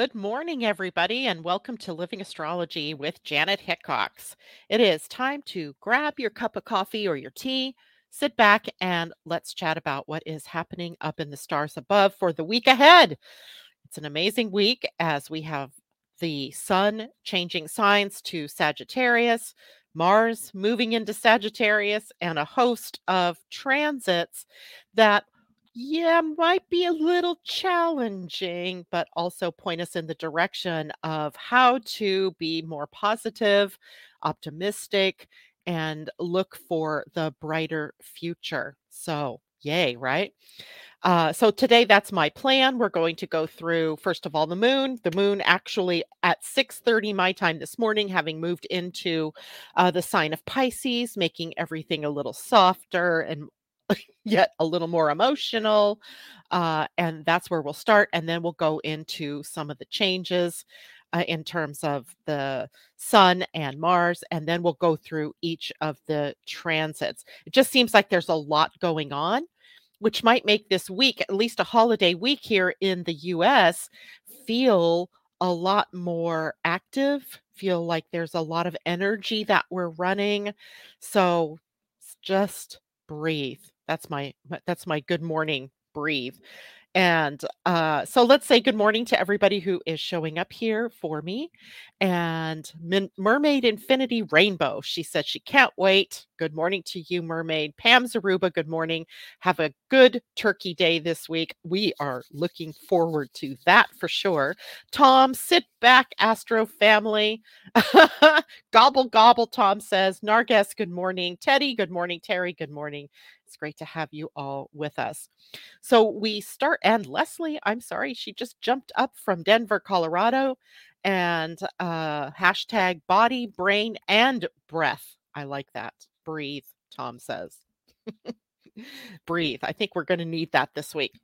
Good morning, everybody, and welcome to Living Astrology with Janet Hickox. It is time to grab your cup of coffee or your tea, sit back, and let's chat about what is happening up in the stars above for the week ahead. It's an amazing week as we have the sun changing signs to Sagittarius, Mars moving into Sagittarius, and a host of transits that, yeah, might be a little challenging, but also point us in the direction of how to be more positive, optimistic, and look for the brighter future. So, yay, right? So today that's my plan. We're going to go through first of all the moon. The moon actually at 6:30 my time this morning, having moved into the sign of Pisces, making everything a little softer and yet a little more emotional. And that's where we'll start, and then we'll go into some of the changes. In terms of the sun and Mars, and then we'll go through each of the transits. It just seems like there's a lot going on, which might make this week, at least a holiday week here in the US, feel a lot more active, feel like there's a lot of energy that we're running. So just breathe. That's my good morning breathe. And so let's say good morning to everybody who is showing up here for me. And Mermaid Infinity Rainbow, she said she can't wait. Good morning to you, Mermaid. Pam Zaruba, good morning. Have a good turkey day this week. We are looking forward to that for sure. Tom, sit back, Astro family. Gobble, gobble, Tom says. Narges, good morning. Teddy, good morning. Terry, good morning. It's great to have you all with us. So we start, and Leslie, I'm sorry, she just jumped up from Denver, Colorado, and hashtag body, brain, and breath. I like that. Breathe, Tom says. Breathe. I think we're going to need that this week,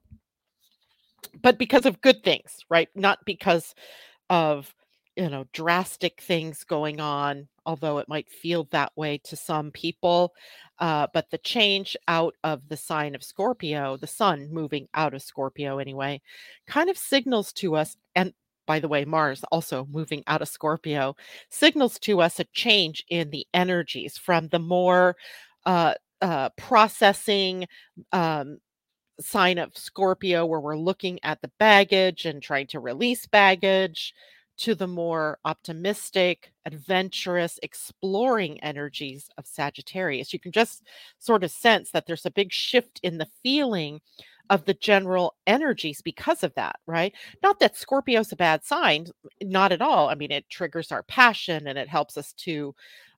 but because of good things, right? Not because of, drastic things going on, although it might feel that way to some people. But the change out of the sign of Scorpio, the sun moving out of Scorpio anyway, kind of signals to us, and by the way, Mars also moving out of Scorpio, signals to us a change in the energies from the more uh, processing, um, sign of Scorpio, where we're looking at the baggage and trying to release baggage, to the more optimistic, adventurous, exploring energies of Sagittarius. You can just sort of sense that there's a big shift in the feeling of the general energies because of that, right? Not that Scorpio's a bad sign, not at all. I mean, it triggers our passion and it helps us to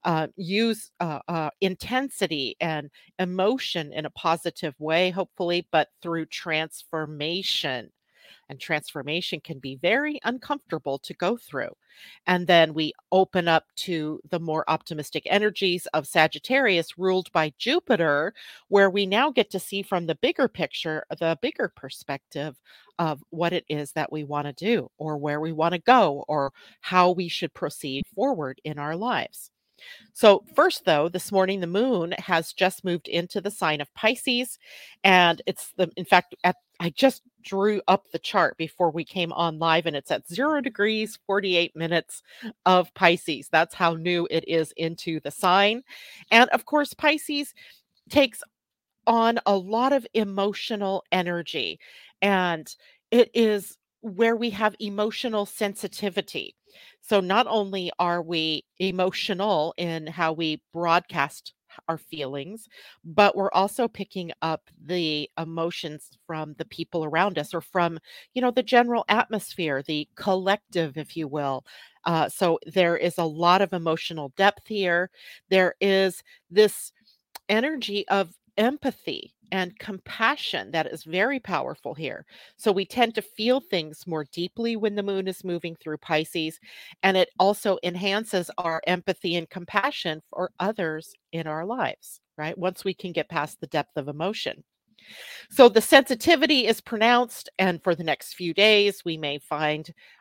use intensity and emotion in a positive way, hopefully, but through transformation. And transformation can be very uncomfortable to go through. And then we open up to the more optimistic energies of Sagittarius, ruled by Jupiter, where we now get to see from the bigger picture, the bigger perspective of what it is that we want to do, or where we want to go, or how we should proceed forward in our lives. So, first, though, this morning the moon has just moved into the sign of Pisces. And in fact, I just drew up the chart before we came on live, and it's at 0 degrees, 48 minutes of Pisces. That's how new it is into the sign. And of course, Pisces takes on a lot of emotional energy, and it is where we have emotional sensitivity. So not only are we emotional in how we broadcast our feelings, but we're also picking up the emotions from the people around us, or from, the general atmosphere, the collective, if you will. So there is a lot of emotional depth here. There is this energy of empathy and compassion that is very powerful here. So we tend to feel things more deeply when the moon is moving through Pisces, and it also enhances our empathy and compassion for others in our lives, right? Once we can get past the depth of emotion. So the sensitivity is pronounced, and for the next few days, we may find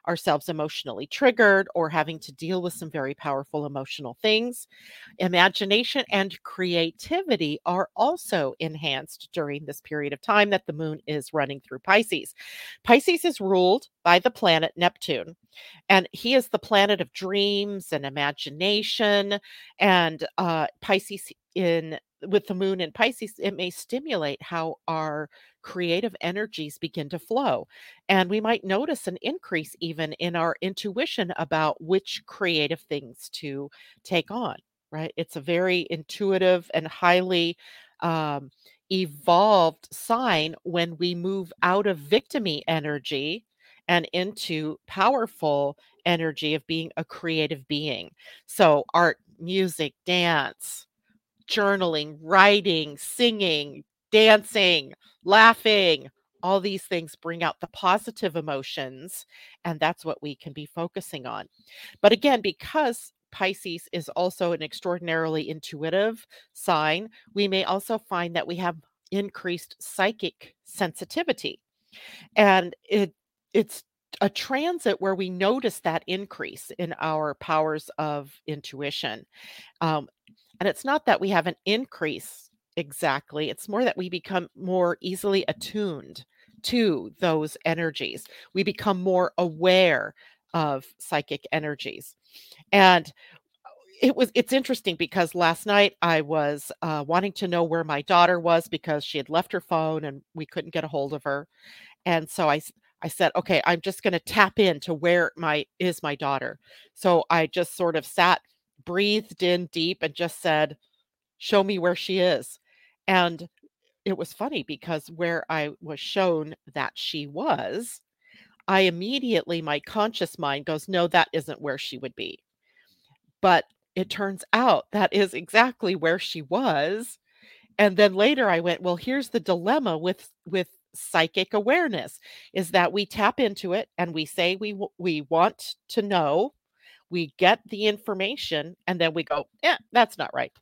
ourselves emotionally triggered or having to deal with some very powerful emotional things. Imagination and creativity are also enhanced during this period of time that the moon is running through Pisces. Pisces is ruled by the planet Neptune, and he is the planet of dreams and imagination. And Pisces in with the moon in Pisces, it may stimulate how our creative energies begin to flow. And we might notice an increase even in our intuition about which creative things to take on, right? It's a very intuitive and highly um, evolved sign when we move out of victimy energy and into powerful energy of being a creative being. So, art, music, dance, journaling, writing, singing, dancing, laughing, all these things bring out the positive emotions, and that's what we can be focusing on. But again, because Pisces is also an extraordinarily intuitive sign, we may also find that we have increased psychic sensitivity. And it's a transit where we notice that increase in our powers of intuition. Um, and it's not that we have an increase exactly, it's more that we become more easily attuned to those energies. We become more aware of psychic energies. And it's interesting because last night I was wanting to know where my daughter was because she had left her phone and we couldn't get a hold of her. And so I said, "Okay, I'm just gonna tap into where my daughter." So I just sort of sat, breathed in deep, and just said, "Show me where she is." And it was funny because where I was shown that she was, I immediately my conscious mind goes, "No, that isn't where she would be." But it turns out that is exactly where she was. And then later I went, "Well, here's the dilemma with psychic awareness, is that we tap into it and we say we want to know, we get the information, and then we go, "Yeah, that's not right."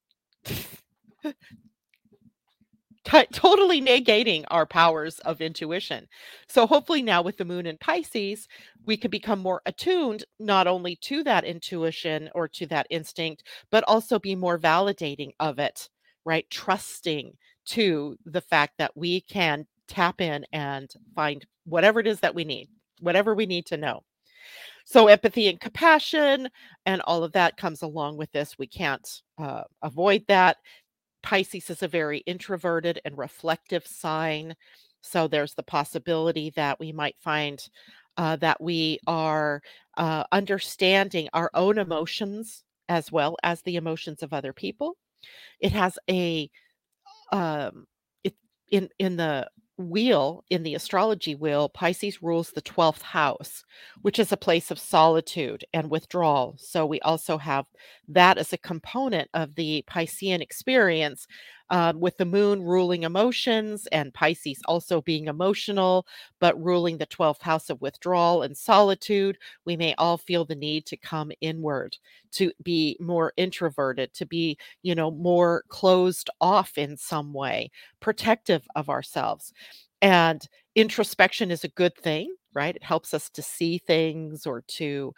Totally negating our powers of intuition. So hopefully now with the moon in Pisces, we can become more attuned not only to that intuition or to that instinct, but also be more validating of it, right? Trusting to the fact that we can tap in and find whatever it is that we need, whatever we need to know. So empathy and compassion and all of that comes along with this. We can't avoid that. Pisces is a very introverted and reflective sign. So there's the possibility that we might find that we are understanding our own emotions as well as the emotions of other people. It has a um, it in the wheel, in the astrology wheel, Pisces rules the 12th house, which is a place of solitude and withdrawal. So we also have that as a component of the Piscean experience, with the moon ruling emotions and Pisces also being emotional, but ruling the 12th house of withdrawal and solitude. We may all feel the need to come inward, to be more introverted, to be more closed off in some way, protective of ourselves. And introspection is a good thing, right? It helps us to see things or to,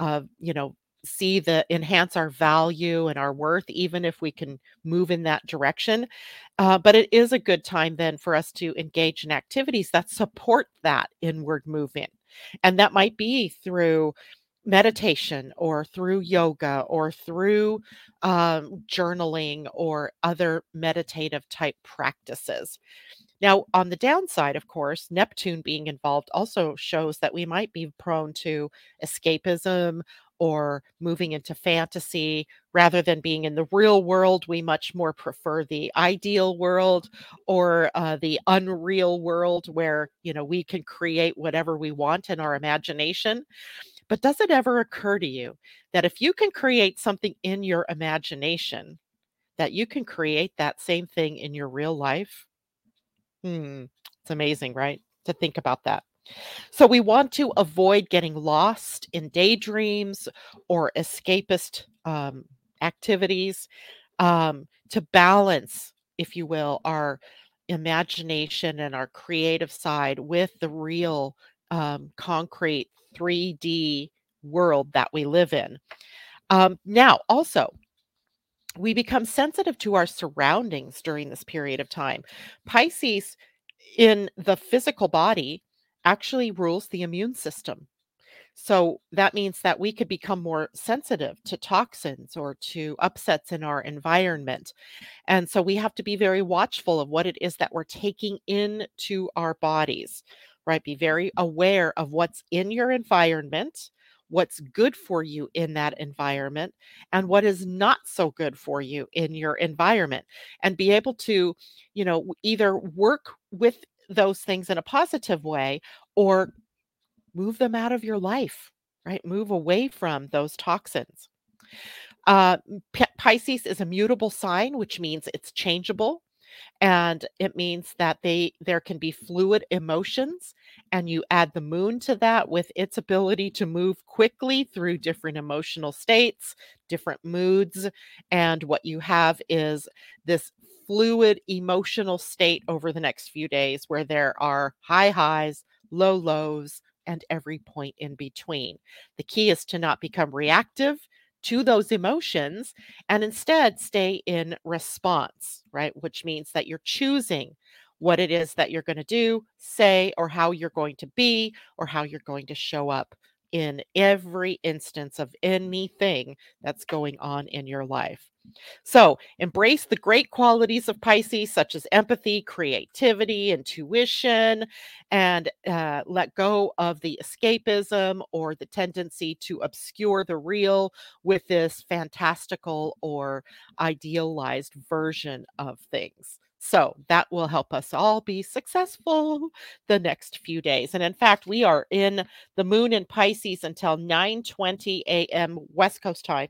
see the enhance our value and our worth, even if we can move in that direction. But it is a good time then for us to engage in activities that support that inward movement. And that might be through meditation or through yoga or through journaling or other meditative type practices. Now, on the downside, of course, Neptune being involved also shows that we might be prone to escapism or moving into fantasy rather than being in the real world. We much more prefer the ideal world or the unreal world where, we can create whatever we want in our imagination. But does it ever occur to you that if you can create something in your imagination, that you can create that same thing in your real life? Hmm. It's amazing, right? To think about that. So we want to avoid getting lost in daydreams or escapist activities, to balance, if you will, our imagination and our creative side with the real concrete 3D world that we live in. Now, also, we become sensitive to our surroundings during this period of time. Pisces in the physical body actually rules the immune system. So that means that we could become more sensitive to toxins or to upsets in our environment. And so we have to be very watchful of what it is that we're taking into our bodies, right? Be very aware of what's in your environment, what's good for you in that environment, and what is not so good for you in your environment. And be able to, either work with those things in a positive way or move them out of your life, right? Move away from those toxins. Pisces is a mutable sign, which means it's changeable. And it means that there can be fluid emotions, and you add the moon to that with its ability to move quickly through different emotional states, different moods, and what you have is this fluid emotional state over the next few days where there are high highs, low lows, and every point in between. The key is to not become reactive to those emotions and instead stay in response, right? Which means that you're choosing what it is that you're going to do, say, or how you're going to be, or how you're going to show up in every instance of anything that's going on in your life. So embrace the great qualities of Pisces, such as empathy, creativity, intuition, and let go of the escapism or the tendency to obscure the real with this fantastical or idealized version of things. So that will help us all be successful the next few days. And in fact, we are in the moon in Pisces until 9:20 a.m. West Coast time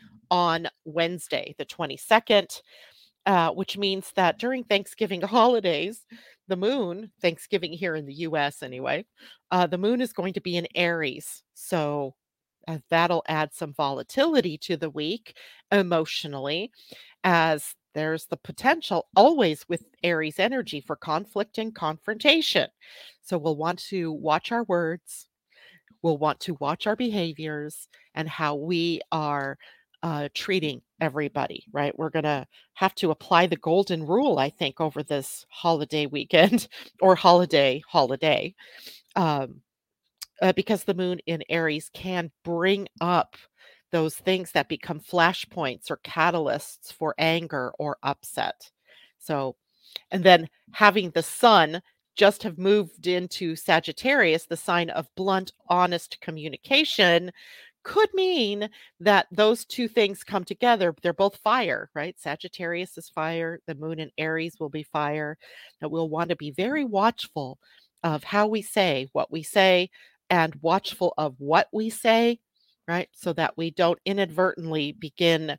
on Wednesday, the 22nd, which means that during Thanksgiving holidays, the moon, Thanksgiving here in the US anyway, the moon is going to be in Aries. So that'll add some volatility to the week emotionally, as there's the potential always with Aries energy for conflict and confrontation. So we'll want to watch our words, we'll want to watch our behaviors and how we are treating everybody, right? We're going to have to apply the golden rule, I think, over this holiday weekend or holiday, um, because the moon in Aries can bring up those things that become flashpoints or catalysts for anger or upset. So, and then having the sun just have moved into Sagittarius, the sign of blunt, honest communication, could mean that those two things come together. They're both fire, right? Sagittarius is fire. The moon in Aries will be fire. That we'll want to be very watchful of how we say what we say and watchful of what we say, right? So that we don't inadvertently begin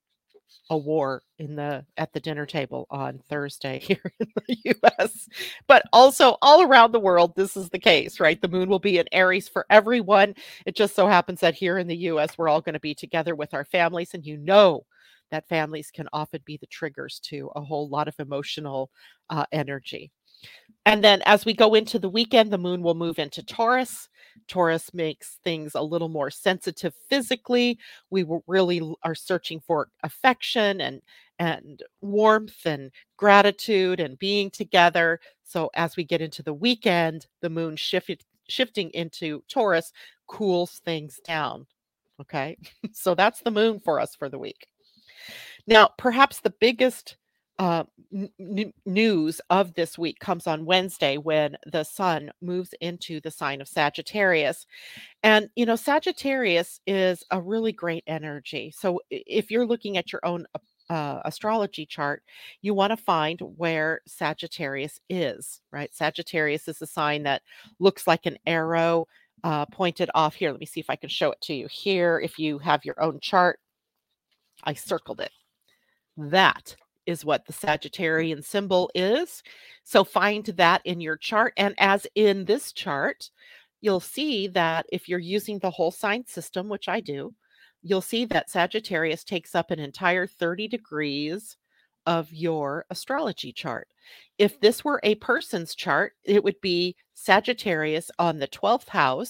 a war in the at the dinner table on Thursday here in the US. But also all around the world, this is the case, right? The moon will be in Aries for everyone. It just so happens that here in the US, we're all going to be together with our families. And that families can often be the triggers to a whole lot of emotional energy. And then as we go into the weekend, the moon will move into Taurus. Taurus makes things a little more sensitive physically. Are searching for affection and warmth and gratitude and being together. So as we get into the weekend, the moon shifting into Taurus cools things down. Okay. So that's the moon for us for the week. Now, perhaps the biggest news of this week comes on Wednesday when the sun moves into the sign of Sagittarius. And, Sagittarius is a really great energy. So if you're looking at your own astrology chart, you want to find where Sagittarius is, right? Sagittarius is a sign that looks like an arrow pointed off here. Let me see if I can show it to you here. If you have your own chart, I circled it. That is what the Sagittarian symbol is. So find that in your chart. And as in this chart, you'll see that if you're using the whole sign system, which I do, you'll see that Sagittarius takes up an entire 30 degrees of your astrology chart. If this were a person's chart, it would be Sagittarius on the 12th house,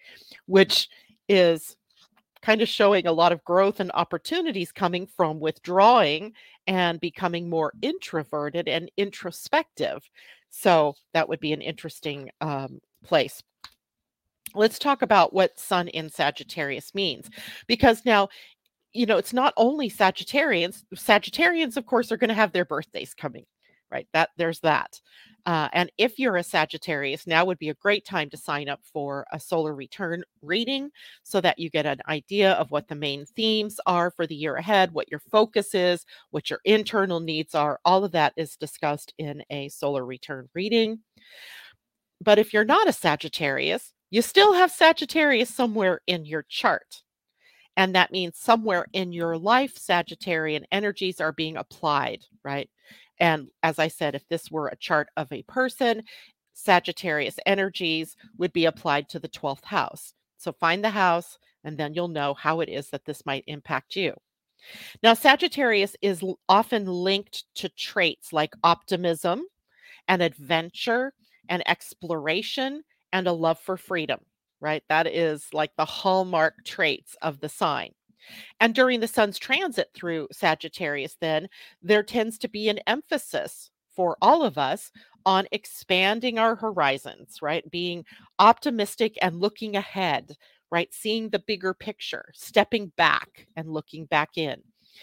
which is kind of showing a lot of growth and opportunities coming from withdrawing and becoming more introverted and introspective. So that would be an interesting place. Let's talk about what Sun in Sagittarius means, because now, it's not only Sagittarians. Sagittarians, of course, are going to have their birthdays coming, right? That there's that. And if you're a Sagittarius, now would be a great time to sign up for a solar return reading so that you get an idea of what the main themes are for the year ahead, what your focus is, what your internal needs are. All of that is discussed in a solar return reading. But if you're not a Sagittarius, you still have Sagittarius somewhere in your chart. And that means somewhere in your life, Sagittarian energies are being applied, right? And as I said, if this were a chart of a person, Sagittarius energies would be applied to the 12th house. So find the house, and then you'll know how it is that this might impact you. Now, Sagittarius is often linked to traits like optimism and adventure and exploration and a love for freedom, right? That is like the hallmark traits of the sign. And during the sun's transit through Sagittarius, then there tends to be an emphasis for all of us on expanding our horizons, right? Being optimistic and looking ahead, right? Seeing the bigger picture, stepping back and looking back in.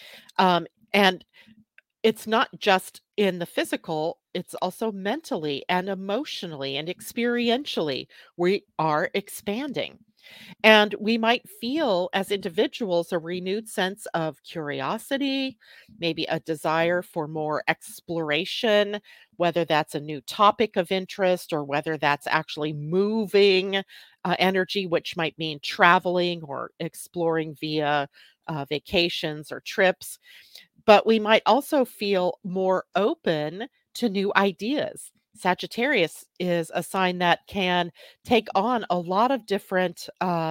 And it's not just in the physical, it's also mentally and emotionally and experientially. We are expanding. And we might feel as individuals a renewed sense of curiosity, maybe a desire for more exploration, whether that's a new topic of interest or whether that's actually moving energy, which might mean traveling or exploring via vacations or trips. But we might also feel more open to new ideas. Sagittarius is a sign that can take on a lot of different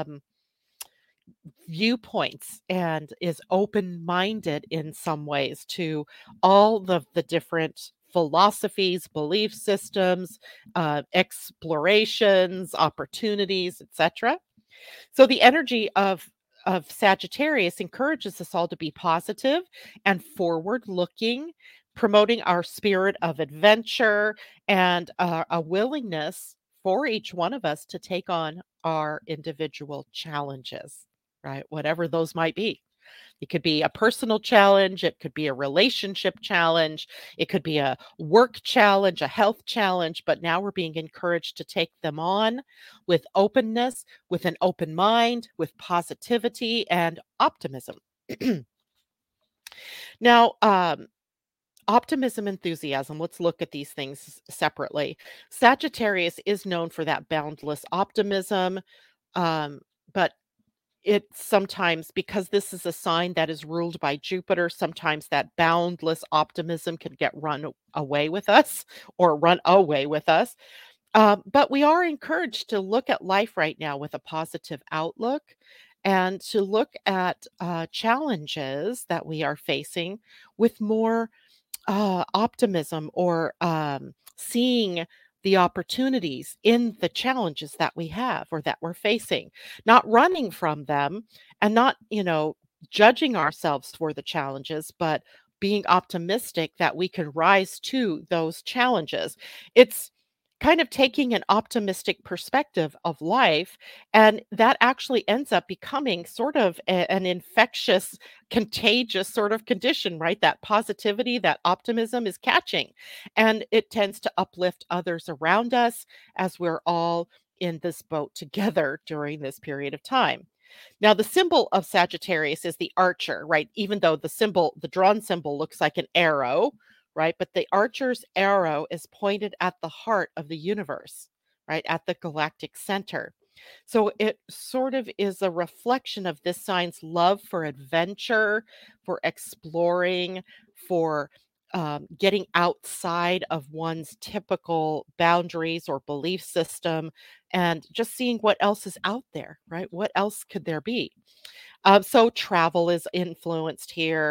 viewpoints and is open-minded in some ways to all the different philosophies, belief systems, explorations, opportunities, etc. So the energy of Sagittarius encourages us all to be positive and forward looking, promoting our spirit of adventure and a willingness for each one of us to take on our individual challenges, right? Whatever those might be. It could be a personal challenge, it could be a relationship challenge, it could be a work challenge, a health challenge, but now we're being encouraged to take them on with openness, with an open mind, with positivity and optimism. Now, optimism, enthusiasm, let's look at these things separately. Sagittarius is known for that boundless optimism, but it sometimes, because this is a sign that is ruled by Jupiter, sometimes that boundless optimism can get run away with us or run away with us. But we are encouraged to look at life right now with a positive outlook and to look at challenges that we are facing with more optimism or seeing the opportunities in the challenges that we have or that we're facing, not running from them and not, judging ourselves for the challenges, but being optimistic that we can rise to those challenges. It's kind of taking an optimistic perspective of life, and that actually ends up becoming sort of an infectious, contagious sort of condition, right? That positivity, that optimism is catching, and it tends to uplift others around us as we're all in this boat together during this period of time. Now, the symbol of Sagittarius is the archer, right? Even though the drawn symbol looks like an arrow, right? But the archer's arrow is pointed at the heart of the universe, right? At the galactic center. So it sort of is a reflection of this sign's love for adventure, for exploring, for getting outside of one's typical boundaries or belief system and just seeing what else is out there, right? What else could there be? So travel is influenced here.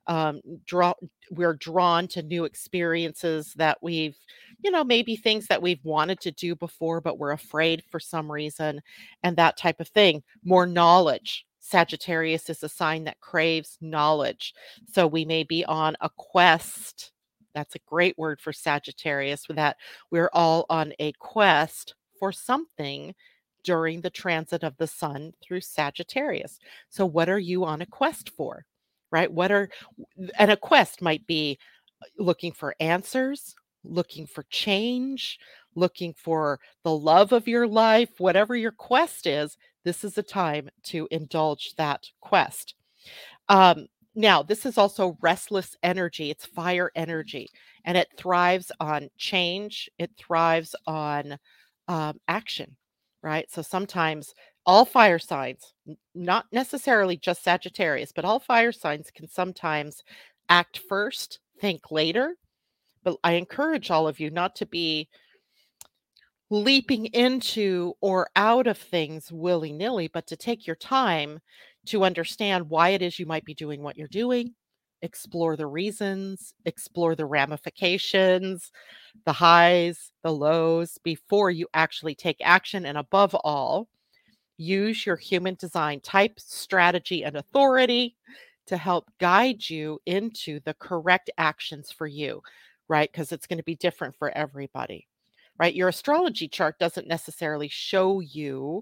Um, draw we're drawn to new experiences that maybe things that we've wanted to do before, but we're afraid for some reason, and that type of thing. More knowledge. Sagittarius is a sign that craves knowledge. So we may be on a quest. That's a great word for Sagittarius, with that we're all on a quest for something during the transit of the sun through Sagittarius. So what are you on a quest for? Right? And a quest might be looking for answers, looking for change, looking for the love of your life, whatever your quest is, this is a time to indulge that quest. Um, Now, this is also restless energy. It's fire energy, and it thrives on change. It thrives on action, right? So sometimes all fire signs, not necessarily just Sagittarius, but all fire signs can sometimes act first, think later. But I encourage all of you not to be leaping into or out of things willy-nilly, but to take your time to understand why it is you might be doing what you're doing, explore the reasons, explore the ramifications, the highs, the lows before you actually take action. And above all, use your human design type, strategy, and authority to help guide you into the correct actions for you, right? Because it's going to be different for everybody, right? Your astrology chart doesn't necessarily show you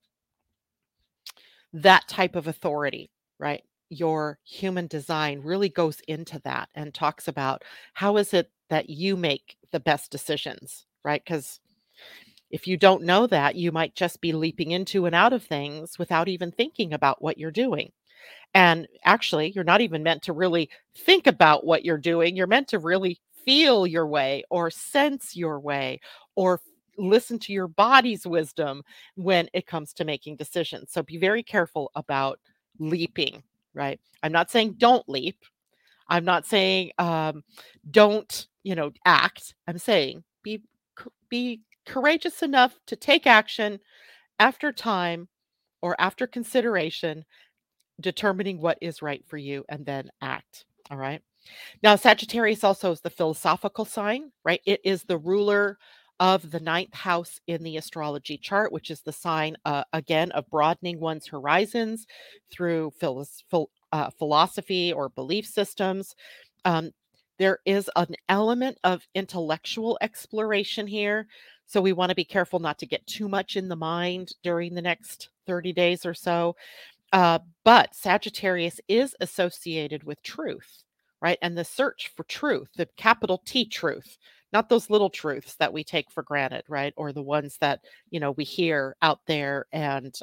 that type of authority, right? Your human design really goes into that and talks about how is it that you make the best decisions, right? Because if you don't know that, you might just be leaping into and out of things without even thinking about what you're doing. And actually, you're not even meant to really think about what you're doing. You're meant to really feel your way or sense your way or listen to your body's wisdom when it comes to making decisions. So be very careful about leaping, right? I'm not saying don't leap. I'm not saying don't, act. I'm saying be courageous enough to take action after time or after consideration, determining what is right for you, and then act. All right. Now, Sagittarius also is the philosophical sign, right? It is the ruler of the ninth house in the astrology chart, which is the sign, again, of broadening one's horizons through philosophy or belief systems. Um, there is an element of intellectual exploration here. So we want to be careful not to get too much in the mind during the next 30 days or so. But Sagittarius is associated with truth, right? And the search for truth, the capital T truth, not those little truths that we take for granted, right? Or the ones that, we hear out there and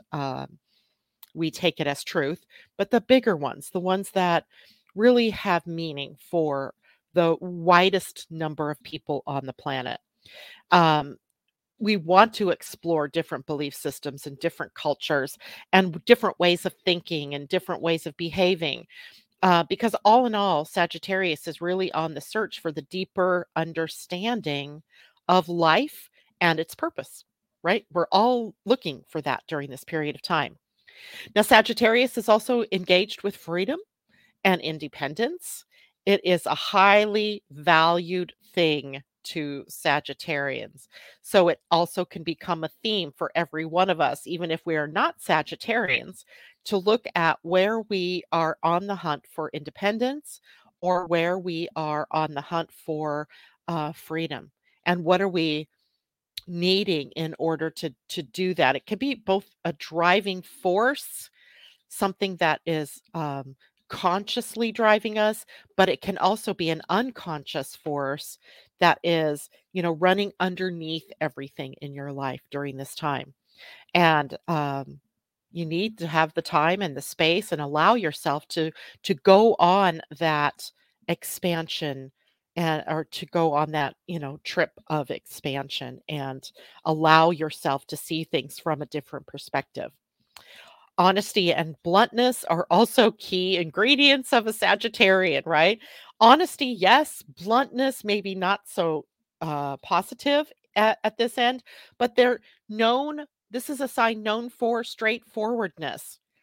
we take it as truth, but the bigger ones, the ones that really have meaning for the widest number of people on the planet. Um, we want to explore different belief systems and different cultures and different ways of thinking and different ways of behaving. Because all in all, Sagittarius is really on the search for the deeper understanding of life and its purpose, right? We're all looking for that during this period of time. Now, Sagittarius is engaged with freedom and independence. It is a highly valued thing to Sagittarians. So it also can become a theme for every one of us, even if we are not Sagittarians, to look at where we are on the hunt for independence or where we are on the hunt for freedom. And what are we needing in order to do that? It can be both a driving force, something that is consciously driving us, but it can also be an unconscious force that is, running underneath everything in your life during this time. And you need to have the time and the space and allow yourself to go on that expansion and or to go on that trip of expansion and allow yourself to see things from a different perspective. Honesty and bluntness are also key ingredients of a Sagittarian, right? Honesty, yes. Bluntness, maybe not so positive at this end, but they're known. This is a sign known for straightforwardness,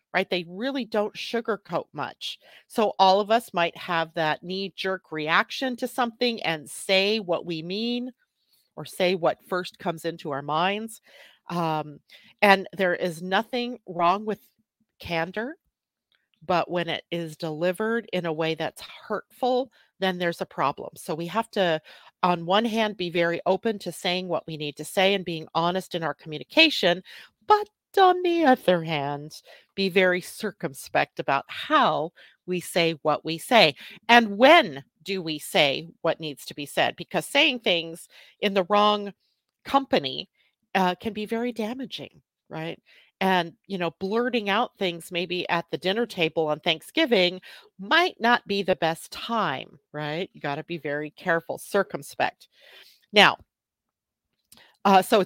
right? They really don't sugarcoat much. So all of us might have that knee jerk reaction to something and say what we mean or say what first comes into our minds. Um, and there is nothing wrong with candor, but when it is delivered in a way that's hurtful, then there's a problem. So we have to, on one hand, be very open to saying what we need to say and being honest in our communication, but on the other hand, be very circumspect about how we say what we say and when do we say what needs to be said, because saying things in the wrong company can be very damaging, right? And, blurting out things maybe at the dinner table on Thanksgiving might not be the best time, right? You got to be very careful, circumspect. Now, so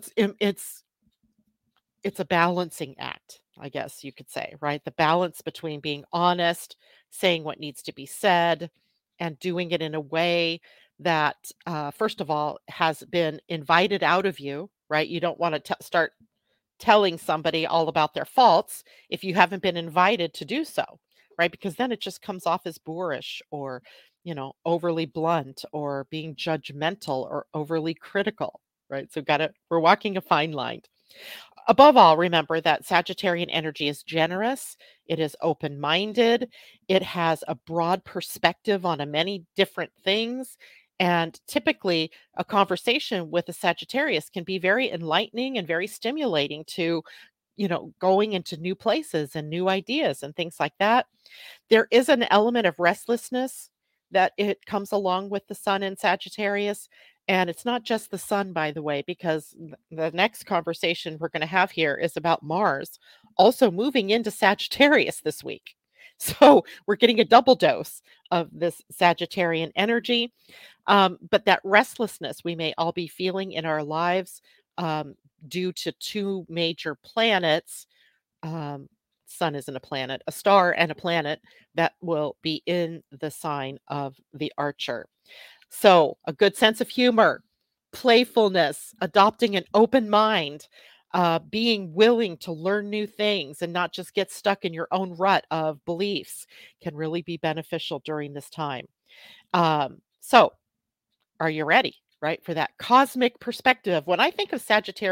it's a balancing act, I guess you could say, right? The balance between being honest, saying what needs to be said, and doing it in a way that, first of all, has been invited out of you, right? You don't want to start telling somebody all about their faults if you haven't been invited to do so, right? Because then it just comes off as boorish or, overly blunt or being judgmental or overly critical, right? So we're walking a fine line. Above all, remember that Sagittarian energy is generous, it is open minded, it has a broad perspective on a many different things. And typically, a conversation with a Sagittarius can be very enlightening and very stimulating to, going into new places and new ideas and things like that. There is an element of restlessness that it comes along with the sun in Sagittarius, and it's not just the sun, by the way, because the next conversation we're gonna have here is about Mars also moving into Sagittarius this week. So, we're getting a double dose of this Sagittarian energy, but that restlessness we may all be feeling in our lives, um, due to 2 major planets, um, sun isn't a planet, a star and a planet that will be in the sign of the Archer. So, a good sense of humor, playfulness, adopting an open mind, being willing to learn new things and not just get stuck in your own rut of beliefs can really be beneficial during this time. So, are you ready? Right, for that cosmic perspective. When I think of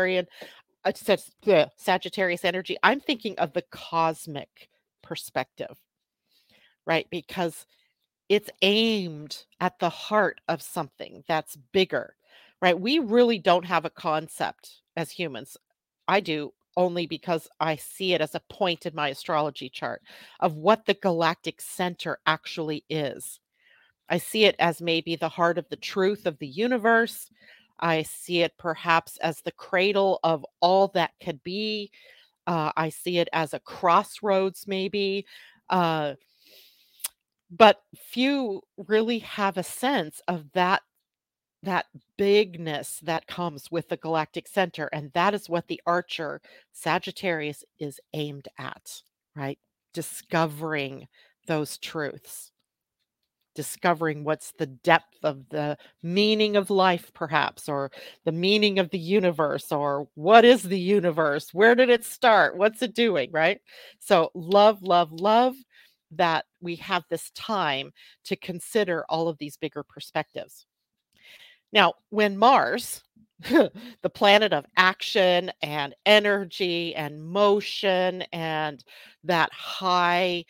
Sagittarius energy, I'm thinking of the cosmic perspective, right? Because it's aimed at the heart of something that's bigger, right? We really don't have a concept as humans. I do only because I see it as a point in my astrology chart of what the galactic center actually is. I see it as maybe the heart of the truth of the universe. I see it perhaps as the cradle of all that could be. I see it as a crossroads, maybe. Uh, but few really have a sense of that bigness that comes with the galactic center, and that is what the Archer Sagittarius is aimed at, right? Discovering those truths. Discovering what's the depth of the meaning of life, perhaps, or the meaning of the universe, or what is the universe? Where did it start? What's it doing? Right. So, love, love, love that we have this time to consider all of these bigger perspectives. Now, when Mars, the planet of action and energy and motion and that high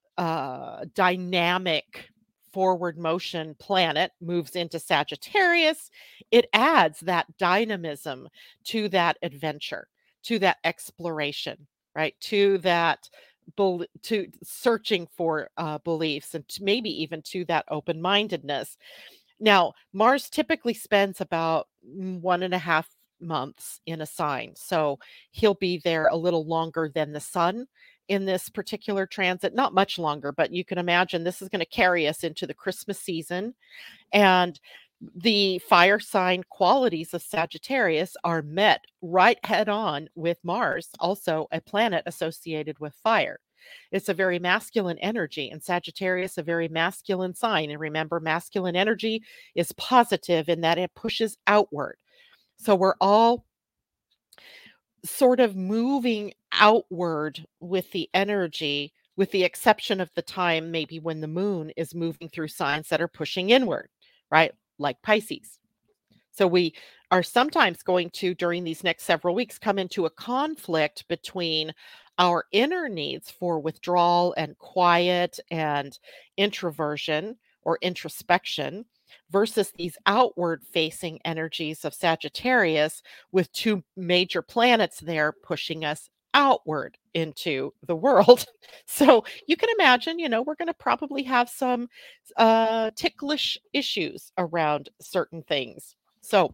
dynamic forward motion planet moves into Sagittarius, it adds that dynamism to that adventure, to that exploration, right? To that to searching for beliefs and maybe even to that open mindedness. Now, Mars typically spends about 1.5 months in a sign. So he'll be there a little longer than the sun in this particular transit. Not much longer, but you can imagine this is going to carry us into the Christmas season. And the fire sign qualities of Sagittarius are met right head on with Mars, also a planet associated with fire. It's a very masculine energy, and Sagittarius, a very masculine sign. And remember, masculine energy is positive in that it pushes outward. So we're all sort of moving outward with the energy, with the exception of the time maybe when the moon is moving through signs that are pushing inward, right? Like Pisces. So we are sometimes going to, during these next several weeks, come into a conflict between our inner needs for withdrawal and quiet and introversion or introspection versus these outward facing energies of Sagittarius with two major planets there pushing us outward into the world. So you can imagine, we're going to probably have some ticklish issues around certain things. So,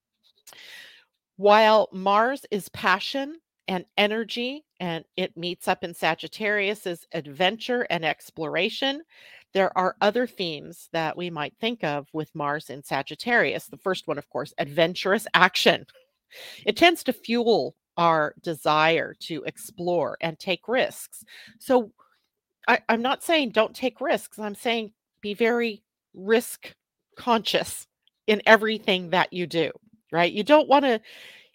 while Mars is passion and energy, and it meets up in Sagittarius as adventure and exploration, there are other themes that we might think of with Mars in Sagittarius. The first one, of course, adventurous action. It tends to fuel our desire to explore and take risks. So, I'm not saying don't take risks. I'm saying be very risk conscious in everything that you do, right? You don't want to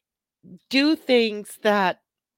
do things that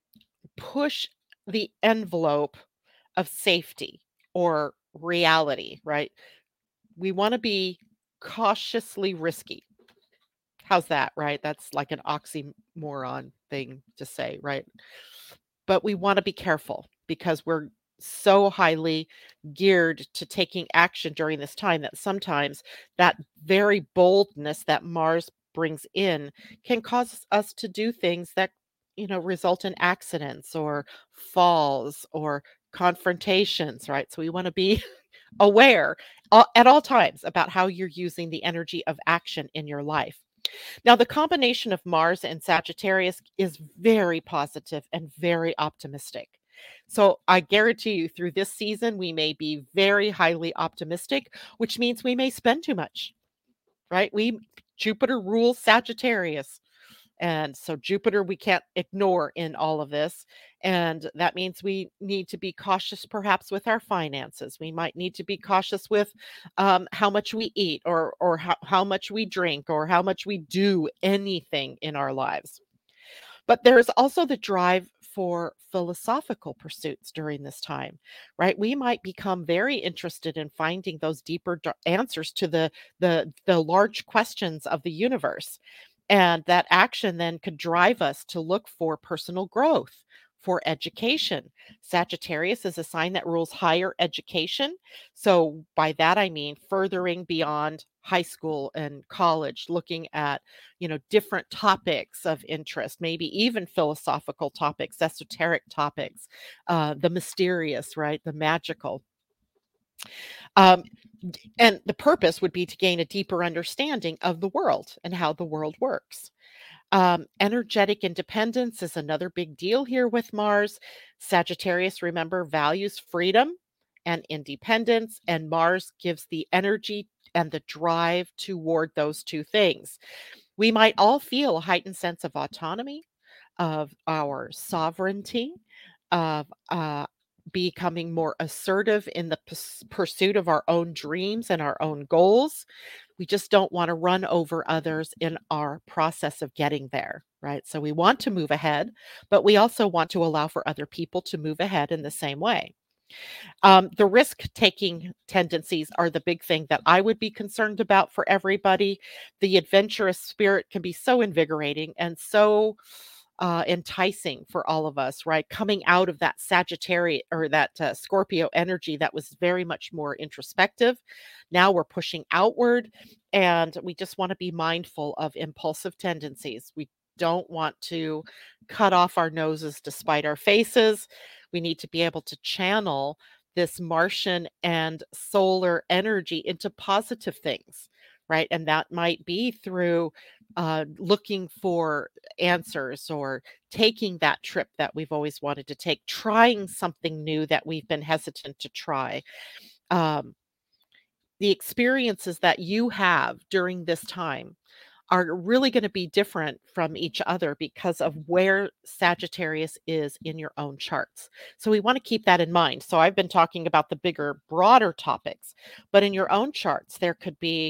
push the envelope of safety or reality, right? We want to be cautiously risky. How's that, right? That's like an oxymoron thing to say, right? But we want to be careful because we're so highly geared to taking action during this time that sometimes that very boldness that Mars brings in can cause us to do things that result in accidents or falls or confrontations, right? So we want to be aware at all times about how you're using the energy of action in your life. Now, the combination of Mars and Sagittarius is very positive and very optimistic. So, I guarantee you through this season, we may be very highly optimistic, which means we may spend too much, right? Jupiter rules Sagittarius. And so Jupiter we can't ignore in all of this. And that means we need to be cautious perhaps with our finances. We might need to be cautious with how much we eat or how much we drink or how much we do anything in our lives. But there's also the drive for philosophical pursuits during this time, right? We might become very interested in finding those deeper answers to the large questions of the universe. And that action then could drive us to look for personal growth, for education. Sagittarius is a sign that rules higher education. So, by that, I mean furthering beyond high school and college, looking at, different topics of interest, maybe even philosophical topics, esoteric topics, the mysterious, right? The magical. Um, and the purpose would be to gain a deeper understanding of the world and how the world works. Energetic independence is another big deal here with Mars. Sagittarius, remember, values freedom and independence, and Mars gives the energy and the drive toward those two things. We might all feel a heightened sense of autonomy, of our sovereignty, of becoming more assertive in the pursuit of our own dreams and our own goals. We just don't want to run over others in our process of getting there, right? So we want to move ahead, but we also want to allow for other people to move ahead in the same way. The risk taking tendencies are the big thing that I would be concerned about for everybody. The adventurous spirit can be so invigorating and so enticing for all of us, right? Coming out of that Sagittarius or that Scorpio energy that was very much more introspective. Now we're pushing outward, and we just want to be mindful of impulsive tendencies. We don't want to cut off our noses to spite our faces. We need to be able to channel this Martian and solar energy into positive things, right? And that might be through looking for answers or taking that trip that we've always wanted to take, trying something new that we've been hesitant to try. Um, the experiences that you have during this time are really going to be different from each other because of where Sagittarius is in your own charts. So we want to keep that in mind. So I've been talking about the bigger, broader topics, but in your own charts, there could be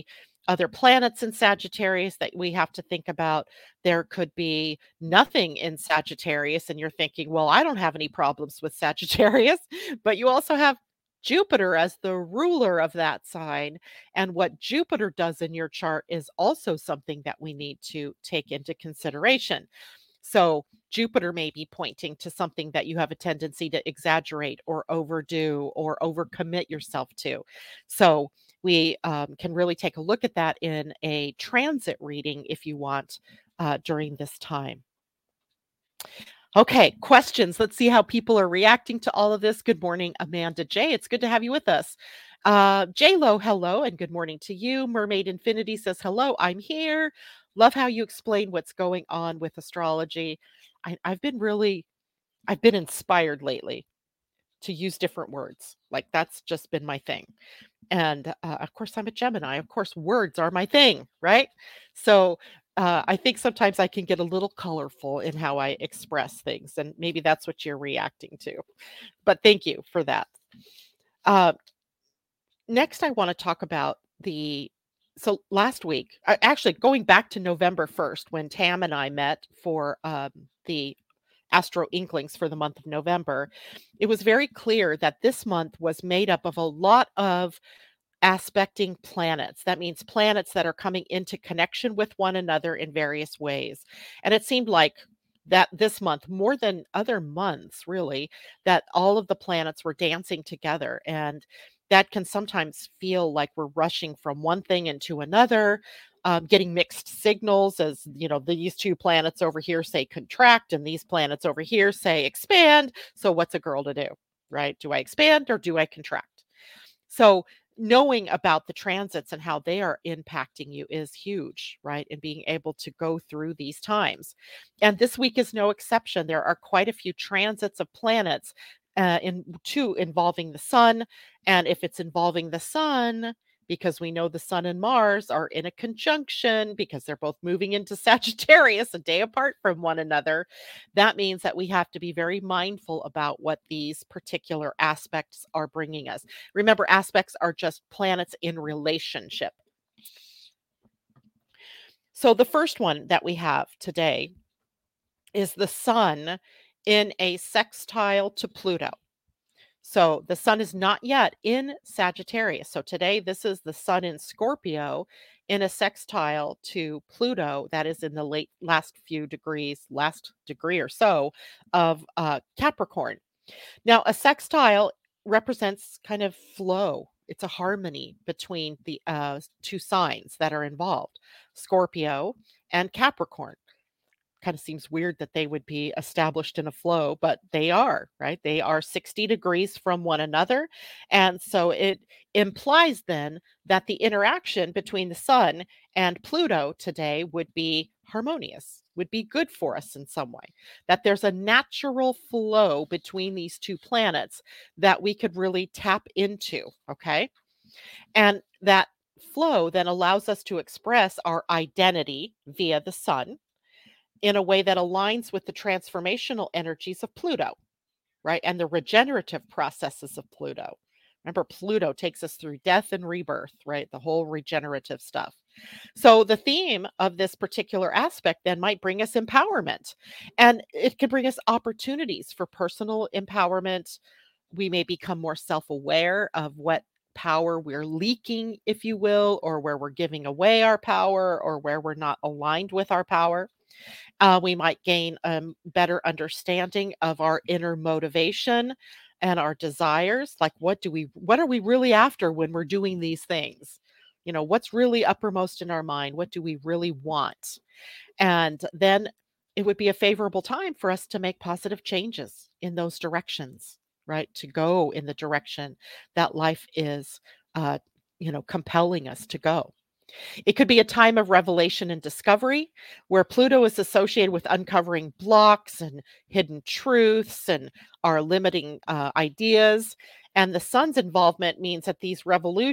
other planets in Sagittarius that we have to think about. There could be nothing in Sagittarius, and you're thinking, well, I don't have any problems with Sagittarius. But you also have Jupiter as the ruler of that sign. And what Jupiter does in your chart is also something that we need to take into consideration. So Jupiter may be pointing to something that you have a tendency to exaggerate or overdo or overcommit yourself to. So we can really take a look at that in a transit reading if you want during this time. Okay, questions. Let's see how people are reacting to all of this. Good morning, Amanda J. It's good to have you with us. J Lo, hello, and good morning to you. Mermaid Infinity says, hello, I'm here. Love how you explain what's going on with astrology. I've been inspired lately to use different words. Like that's just been my thing. And of course, I'm a Gemini. Of course, words are my thing, right? So I think sometimes I can get a little colorful in how I express things. And maybe that's what you're reacting to. But thank you for that. Uh, Next, I want to talk about so last week, actually going back to November 1st, when Tam and I met for the Astro Inklings for the month of November, it was very clear that this month was made up of a lot of aspecting planets. That means planets that are coming into connection with one another in various ways. And it seemed like that this month, more than other months, really, that all of the planets were dancing together. And that can sometimes feel like we're rushing from one thing into another, getting mixed signals as, these two planets over here say contract and these planets over here say expand. So, what's a girl to do, right? Do I expand or do I contract? So knowing about the transits and how they are impacting you is huge, right? And being able to go through these times. And this week is no exception. There are quite a few transits of planets involving the sun. And if it's involving the sun, because we know the sun and Mars are in a conjunction because they're both moving into Sagittarius a day apart from one another, that means that we have to be very mindful about what these particular aspects are bringing us. Remember, aspects are just planets in relationship. So the first one that we have today is the sun in a sextile to Pluto. So the sun is not yet in Sagittarius. So today, this is the sun in Scorpio in a sextile to Pluto that is in the last degree or so of Capricorn. Now, a sextile represents kind of flow. It's a harmony between the two signs that are involved, Scorpio and Capricorn. Kind of seems weird that they would be established in a flow, but they are, right? They are 60 degrees from one another. And so it implies then that the interaction between the sun and Pluto today would be harmonious, would be good for us in some way, that there's a natural flow between these two planets that we could really tap into. Okay. And that flow then allows us to express our identity via the sun in a way that aligns with the transformational energies of Pluto, right? And the regenerative processes of Pluto. Remember, Pluto takes us through death and rebirth, right? The whole regenerative stuff. So, the theme of this particular aspect then might bring us empowerment, and it can bring us opportunities for personal empowerment. We may become more self aware of what power we're leaking, if you will, or where we're giving away our power or where we're not aligned with our power. We might gain a better understanding of our inner motivation and our desires. Like, what are we really after when we're doing these things? What's really uppermost in our mind? What do we really want? And then it would be a favorable time for us to make positive changes in those directions, right? To go in the direction that life is, compelling us to go. It could be a time of revelation and discovery where Pluto is associated with uncovering blocks and hidden truths and our limiting ideas. And the sun's involvement means that these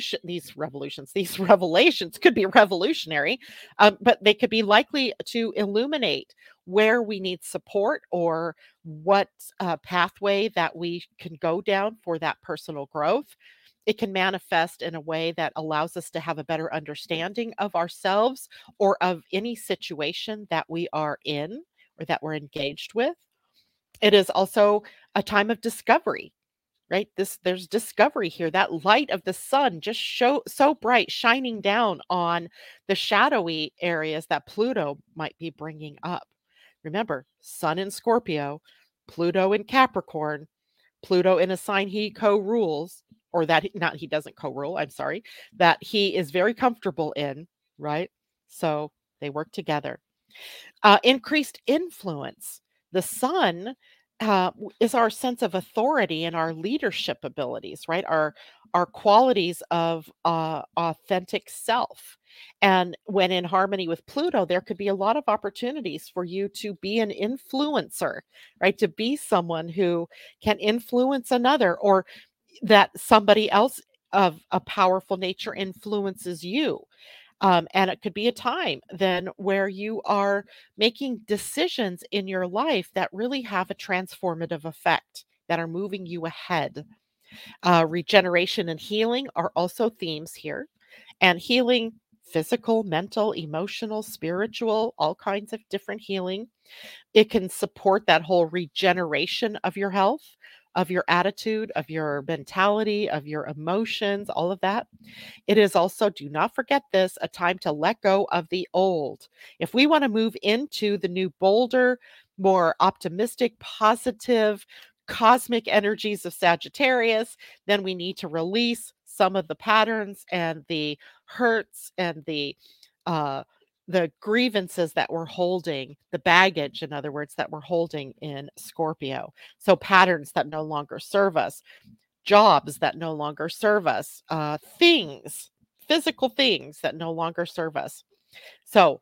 revelations could be revolutionary, but they could be likely to illuminate where we need support or what pathway that we can go down for that personal growth. It can manifest in a way that allows us to have a better understanding of ourselves or of any situation that we are in or that we're engaged with. It is also a time of discovery, right? There's discovery here. That light of the sun just so bright shining down on the shadowy areas that Pluto might be bringing up. Remember, Sun in Scorpio, Pluto in Capricorn, Pluto in a sign he co-rules, or that not he doesn't co-rule, I'm sorry, that he is very comfortable in, right? So they work together. Increased influence. The sun is our sense of authority and our leadership abilities, right? Our qualities of authentic self. And when in harmony with Pluto, there could be a lot of opportunities for you to be an influencer, right? To be someone who can influence another, or that somebody else of a powerful nature influences you. And it could be a time then where you are making decisions in your life that really have a transformative effect, that are moving you ahead. Regeneration and healing are also themes here, and healing physical, mental, emotional, spiritual, all kinds of different healing. It can support that whole regeneration of your health, of your attitude, of your mentality, of your emotions, all of that. It is also, do not forget this, a time to let go of the old. If we want to move into the new, bolder, more optimistic, positive, cosmic energies of Sagittarius, then we need to release some of the patterns and the hurts and uh the grievances that we're holding, the baggage, in other words, that we're holding in Scorpio. So patterns that no longer serve us, jobs that no longer serve us, things, physical things that no longer serve us. So,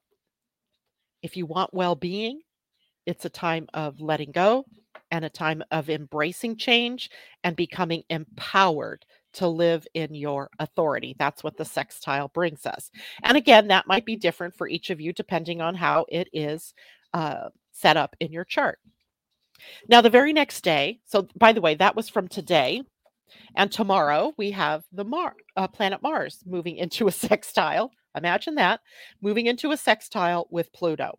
if you want well being, it's a time of letting go and a time of embracing change and becoming empowered to live in your authority. That's what the sextile brings us. And again, that might be different for each of you depending on how it is set up in your chart. Now, the very next day, so by the way, that was from today. And tomorrow we have the planet Mars moving into a sextile. Imagine that, moving into a sextile with Pluto.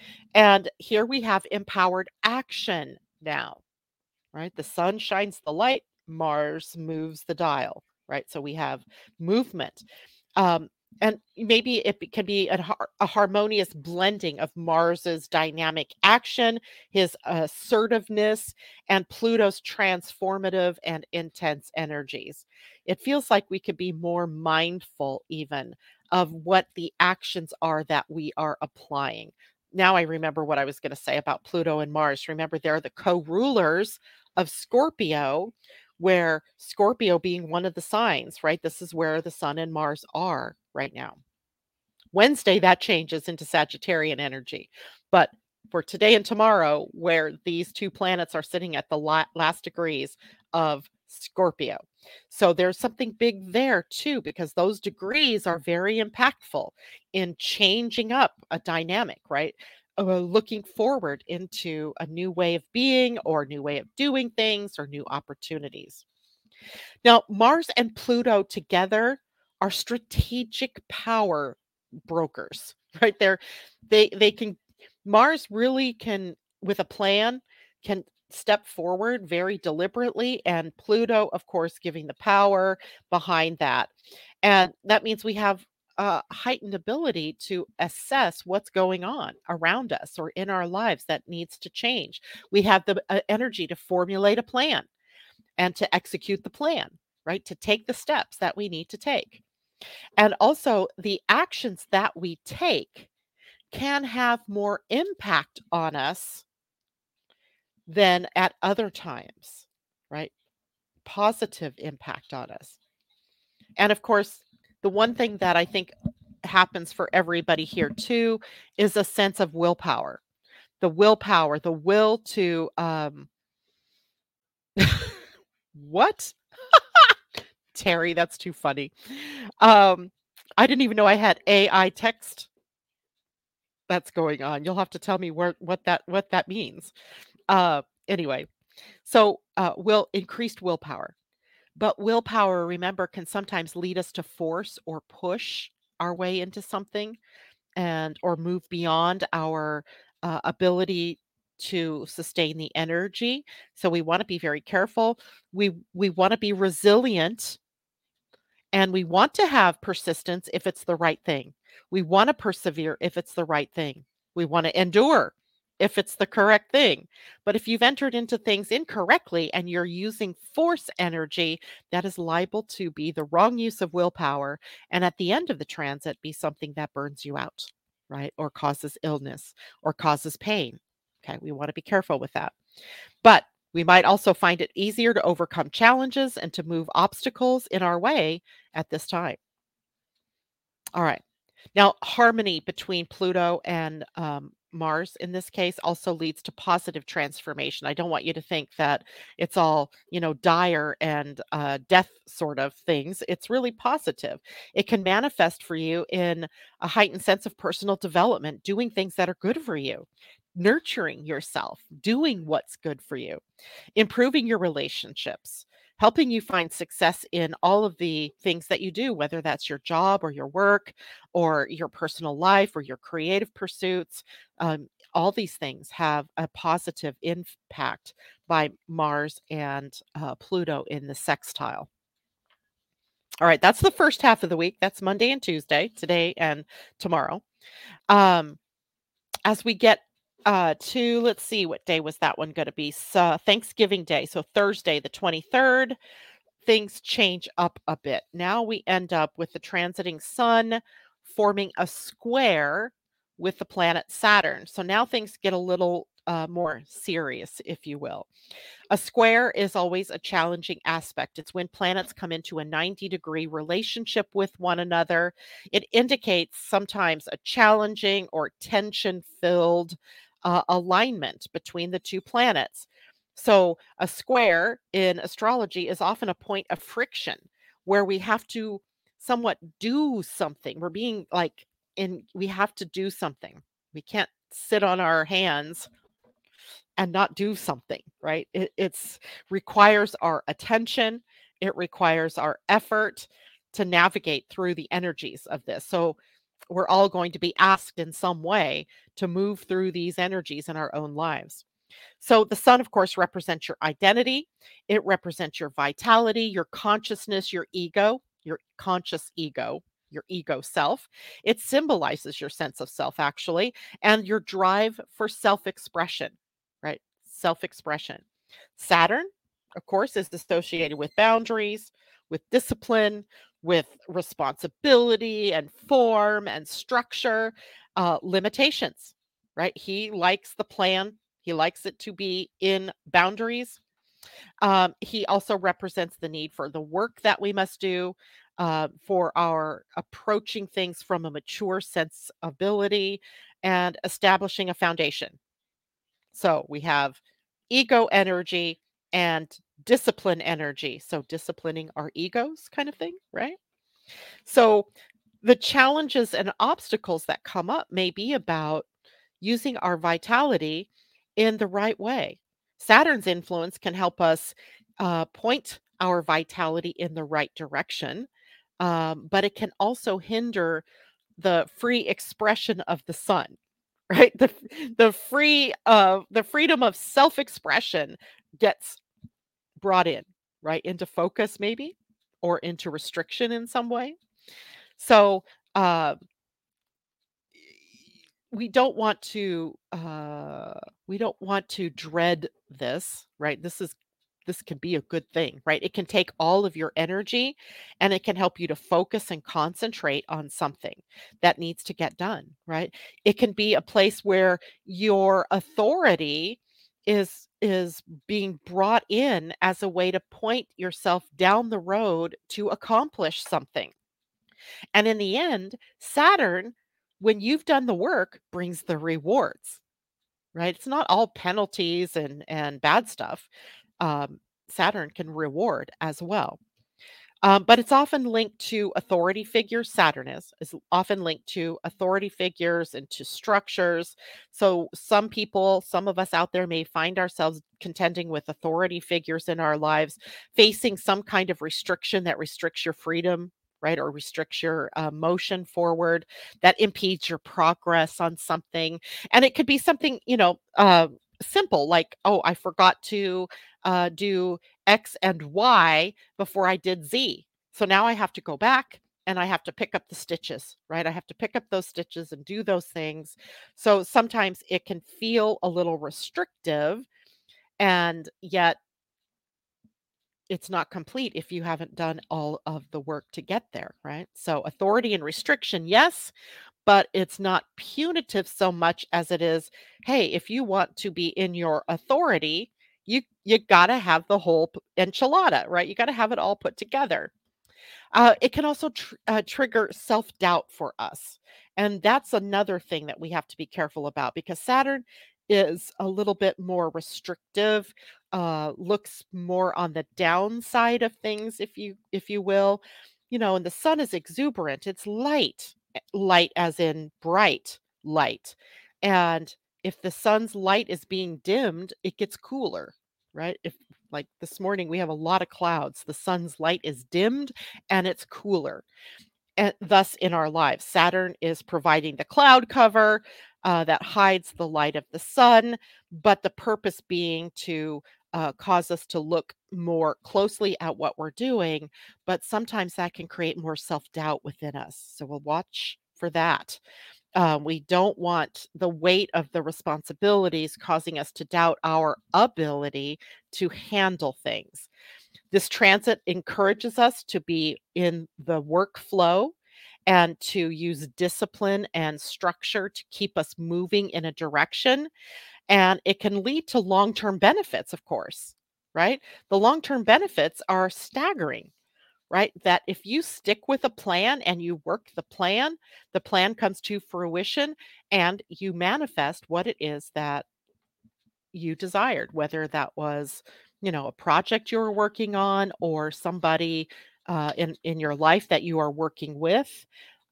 And here we have empowered action now, right? The sun shines the light, Mars moves the dial, right? So we have movement. Um, and maybe can be a harmonious blending of Mars's dynamic action, his assertiveness, and Pluto's transformative and intense energies. It feels like we could be more mindful, even, of what the actions are that we are applying. Now I remember what I was going to say about Pluto and Mars. Remember, they're the co rulers of Scorpio, where Scorpio being one of the signs, right? This is where the sun and Mars are right now. Wednesday, that changes into Sagittarian energy. But for today and tomorrow, where these two planets are sitting at the last degrees of Scorpio. So there's something big there too, because those degrees are very impactful in changing up a dynamic, right? Looking forward into a new way of being or new way of doing things or new opportunities. Now, Mars and Pluto together are strategic power brokers, right? They can, Mars really can, with a plan, can step forward very deliberately, and Pluto, of course, giving the power behind that. And that means we have a heightened ability to assess what's going on around us or in our lives that needs to change. We have the energy to formulate a plan and to execute the plan, right? To take the steps that we need to take. And also, the actions that we take can have more impact on us than at other times, right? Positive impact on us. And of course, the one thing that I think happens for everybody here too is a sense of willpower. The willpower, the will to what? Terry, that's too funny. Um, I didn't even know I had AI text that's going on. You'll have to tell me what that means. Anyway, so will increased willpower. But willpower, remember, can sometimes lead us to force or push our way into something and or move beyond our ability to sustain the energy. So we want to be very careful. We want to be resilient, and we want to have persistence if it's the right thing. We want to persevere if it's the right thing. We want to endure if it's the correct thing. But if you've entered into things incorrectly and you're using force energy, that is liable to be the wrong use of willpower. And at the end of the transit, be something that burns you out, right? Or causes illness or causes pain. Okay. We want to be careful with that. But we might also find it easier to overcome challenges and to move obstacles in our way at this time. All right. Now, harmony between Pluto and Mars in this case also leads to positive transformation. I don't want you to think that it's all, dire and death sort of things. It's really positive. It can manifest for you in a heightened sense of personal development, doing things that are good for you, nurturing yourself, doing what's good for you, improving your relationships, helping you find success in all of the things that you do, whether that's your job or your work or your personal life or your creative pursuits. All these things have a positive impact by Mars and Pluto in the sextile. All right, that's the first half of the week. That's Monday and Tuesday, today and tomorrow. Um, as we get to, let's see, what day was that one going to be? So Thanksgiving Day. So Thursday, the 23rd, things change up a bit. Now we end up with the transiting sun forming a square with the planet Saturn. So now things get a little more serious, if you will. A square is always a challenging aspect. It's when planets come into a 90-degree relationship with one another. It indicates sometimes a challenging or tension filled alignment between the two planets. So, a square in astrology is often a point of friction where we have to somewhat do something. We're being like, we have to do something. We can't sit on our hands and not do something, right? It's requires our attention, it requires our effort to navigate through the energies of this. So we're all going to be asked in some way to move through these energies in our own lives. So the sun, of course, represents your identity. It represents your vitality, your consciousness, your ego, your conscious ego, your ego self. It symbolizes your sense of self, actually, and your drive for self expression, right? Self expression. Saturn, of course, is associated with boundaries, with discipline, with responsibility and form and structure, limitations, right? He likes the plan, he likes it to be in boundaries. He also represents the need for the work that we must do, for our approaching things from a mature sense ability and establishing a foundation. So we have ego energy and discipline energy. So disciplining our egos, kind of thing, right? So the challenges and obstacles that come up may be about using our vitality in the right way. Saturn's influence can help us point our vitality in the right direction, but it can also hinder the free expression of the sun. Right, the freedom of self expression gets brought in, right, into focus, maybe, or into restriction in some way. So, uh, we don't want to dread this, right? This can be a good thing, right? It can take all of your energy and it can help you to focus and concentrate on something that needs to get done, right? It can be a place where your authority is being brought in as a way to point yourself down the road to accomplish something. And in the end, Saturn, when you've done the work, brings the rewards, right? It's not all penalties and bad stuff. Saturn can reward as well. But it's often linked to authority figures. Saturn is often linked to authority figures and to structures. So some people, some of us out there may find ourselves contending with authority figures in our lives, facing some kind of restriction that restricts your freedom, right? Or restricts your motion forward, that impedes your progress on something. And it could be something, simple like, oh, I forgot to do X and Y before I did Z. So now I have to go back and I have to pick up the stitches, right? I have to pick up those stitches and do those things. So sometimes it can feel a little restrictive, and yet it's not complete if you haven't done all of the work to get there, right? So authority and restriction, yes, but it's not punitive so much as it is, hey, if you want to be in your authority, you got to have the whole enchilada, right? You got to have it all put together. It can also trigger self doubt for us. And that's another thing that we have to be careful about, because Saturn is a little bit more restrictive, looks more on the downside of things, if you will. And the sun is exuberant. It's light, light as in bright light. And if the sun's light is being dimmed, it gets cooler, right? If like this morning we have a lot of clouds, the sun's light is dimmed and it's cooler. And thus, in our lives, Saturn is providing the cloud cover that hides the light of the sun, but the purpose being to cause us to look more closely at what we're doing. But sometimes that can create more self doubt within us. So we'll watch for that. We don't want the weight of the responsibilities causing us to doubt our ability to handle things. This transit encourages us to be in the workflow and to use discipline and structure to keep us moving in a direction. And it can lead to long term benefits, of course, right? The long term benefits are staggering, right? That if you stick with a plan and you work the plan comes to fruition and you manifest what it is that you desired, whether that was, a project you were working on or somebody in your life that you are working with.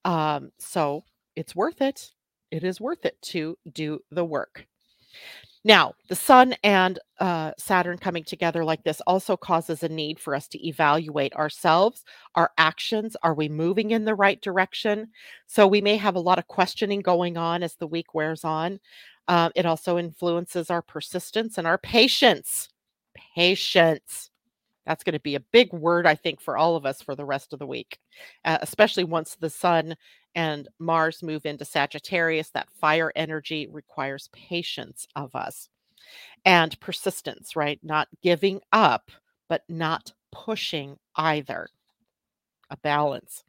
So it's worth it. It is worth it to do the work. Now, the sun and Saturn coming together like this also causes a need for us to evaluate ourselves, our actions. Are we moving in the right direction? So we may have a lot of questioning going on as the week wears on. It also influences our persistence and our patience. Patience. That's going to be a big word, I think, for all of us for the rest of the week, especially once the sun and Mars move into Sagittarius. That fire energy requires patience of us and persistence, right? Not giving up, but not pushing either. A balance.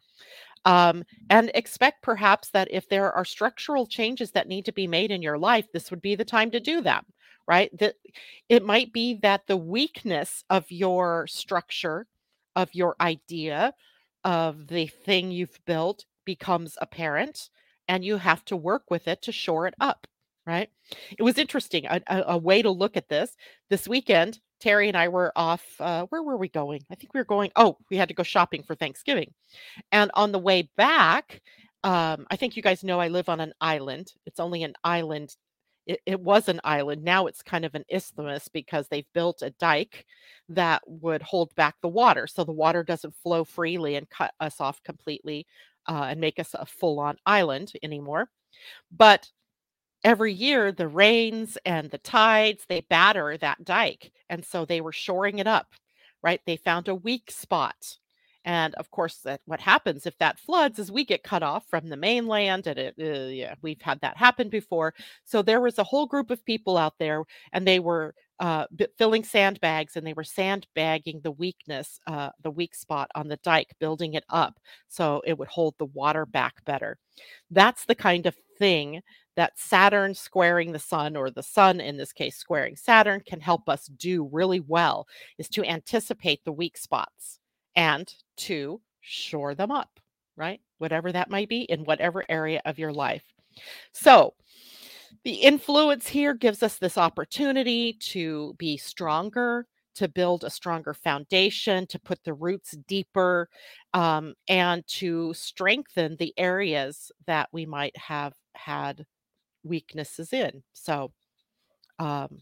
And expect perhaps that if there are structural changes that need to be made in your life, this would be the time to do them, right? That it might be that the weakness of your structure, of your idea, of the thing you've built becomes apparent, and you have to work with it to shore it up, right? It was interesting. A way to look at this weekend, Terry and I were off. Where were we going? I think we were going. Oh, we had to go shopping for Thanksgiving, and on the way back, I think you guys know I live on an island. It's only an island. It was an island. Now it's kind of an isthmus because they've built a dike that would hold back the water. So the water doesn't flow freely and cut us off completely and make us a full on island anymore. But every year, the rains and the tides, they batter that dike. And so they were shoring it up, right? They found a weak spot. And of course, that what happens if that floods is we get cut off from the mainland, and yeah, we've had that happen before. So there was a whole group of people out there, and they were filling sandbags, and they were sandbagging the weakness, the weak spot on the dike, building it up so it would hold the water back better. That's the kind of thing that Saturn squaring the sun, or the sun in this case squaring Saturn, can help us do really well, is to anticipate the weak spots and to shore them up, right? Whatever that might be in whatever area of your life. So, the influence here gives us this opportunity to be stronger, to build a stronger foundation, to put the roots deeper, and to strengthen the areas that we might have had weaknesses in. So, um,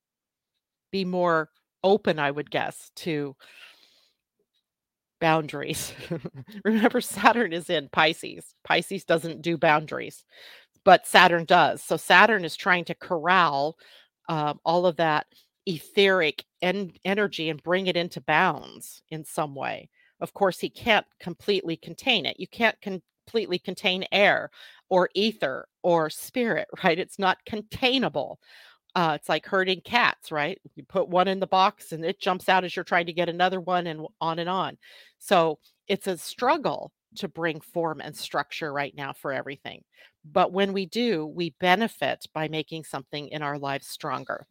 be more open, I would guess, to boundaries. Remember, Saturn is in Pisces. Pisces doesn't do boundaries, but Saturn does. So Saturn is trying to corral all of that etheric energy and bring it into bounds in some way. Of course, he can't completely contain it. You can't completely contain air or ether or spirit, right? It's not containable. It's like herding cats, right? You put one in the box and it jumps out as you're trying to get another one, and on and on. So it's a struggle to bring form and structure right now for everything. But when we do, we benefit by making something in our lives stronger.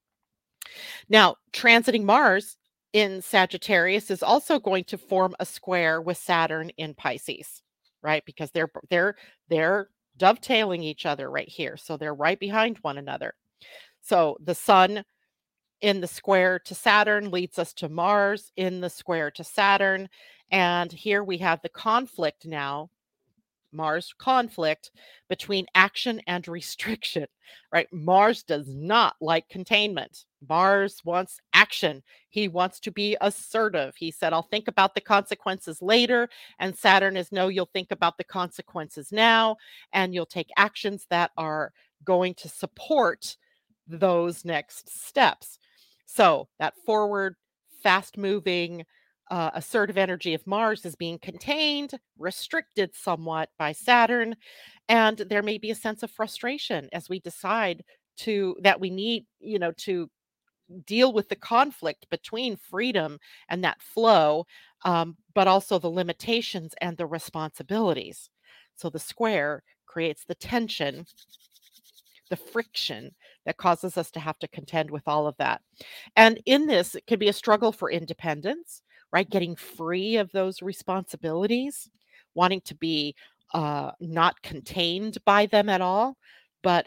Now, transiting Mars in Sagittarius is also going to form a square with Saturn in Pisces, right? Because they're dovetailing each other right here. So they're right behind one another. So the sun in the square to Saturn leads us to Mars in the square to Saturn. And here we have the conflict now, Mars conflict between action and restriction, right? Mars does not like containment. Mars wants action. He wants to be assertive. He said, I'll think about the consequences later. And Saturn is, no, you'll think about the consequences now, and you'll take actions that are going to support those next steps. So that forward, fast moving, assertive energy of Mars is being contained, restricted somewhat by Saturn, and there may be a sense of frustration as we decide to that we need, to deal with the conflict between freedom and that flow, but also the limitations and the responsibilities. So the square creates the tension, the friction that causes us to have to contend with all of that. And in this, it could be a struggle for independence, right? Getting free of those responsibilities, wanting to be not contained by them at all. But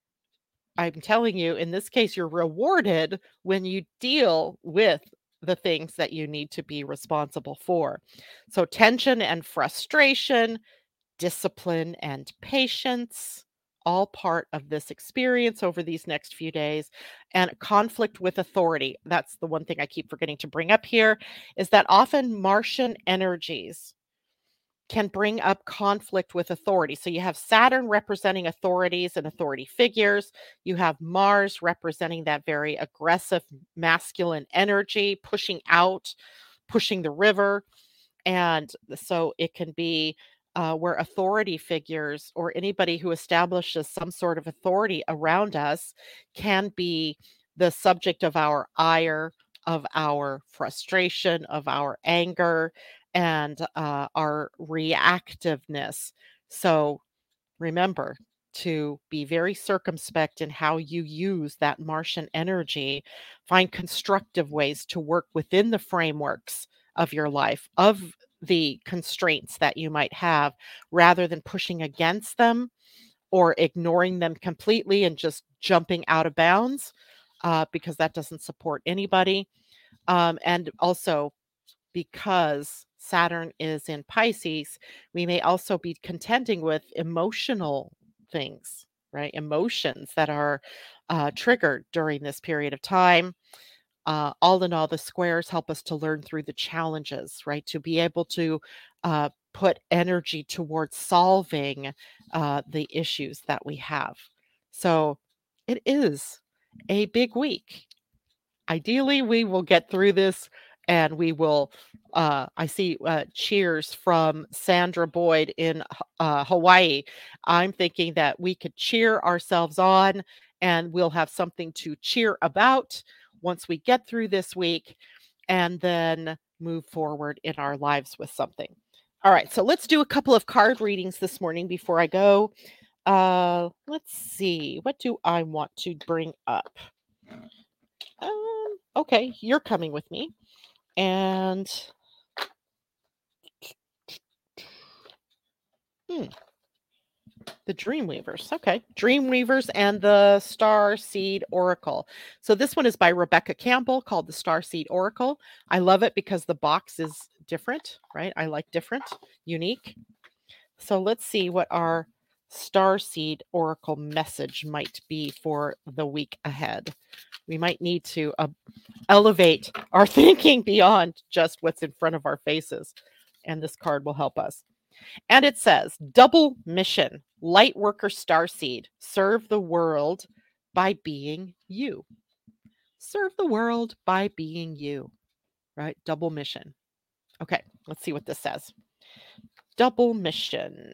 I'm telling you, in this case, you're rewarded when you deal with the things that you need to be responsible for. So, tension and frustration, discipline and patience, all part of this experience over these next few days. And conflict with authority. That's the one thing I keep forgetting to bring up here, is that often Martian energies can bring up conflict with authority. So you have Saturn representing authorities and authority figures. You have Mars representing that very aggressive masculine energy, pushing out, pushing the river. And so it can be where authority figures or anybody who establishes some sort of authority around us can be the subject of our ire, of our frustration, of our anger, and our reactiveness. So remember to be very circumspect in how you use that Martian energy. Find constructive ways to work within the frameworks of your life, of the constraints that you might have, rather than pushing against them or ignoring them completely and just jumping out of bounds, because that doesn't support anybody. And also, because Saturn is in Pisces, we may also be contending with emotional things, right? Emotions that are triggered during this period of time. All in all, the squares help us to learn through the challenges, right? To be able to put energy towards solving the issues that we have. So it is a big week. Ideally, we will get through this and we will. I see cheers from Sandra Boyd in Hawaii. I'm thinking that we could cheer ourselves on and we'll have something to cheer about once we get through this week and then move forward in our lives with something. All right, so let's do a couple of card readings this morning before I go. Let's see. What do I want to bring up? Okay, you're coming with me. And hmm, The Dreamweavers. Okay. Dreamweavers and the Star Seed Oracle. So this one is by Rebecca Campbell called the Star Seed Oracle. I love it because the box is different, right? I like different, unique. So let's see what our Star Seed Oracle message might be for the week ahead. We might need to elevate our thinking beyond just what's in front of our faces. And this card will help us. And it says, double mission, light worker starseed, serve the world by being you. Serve the world by being you, right? Double mission. Okay, let's see what this says. Double mission.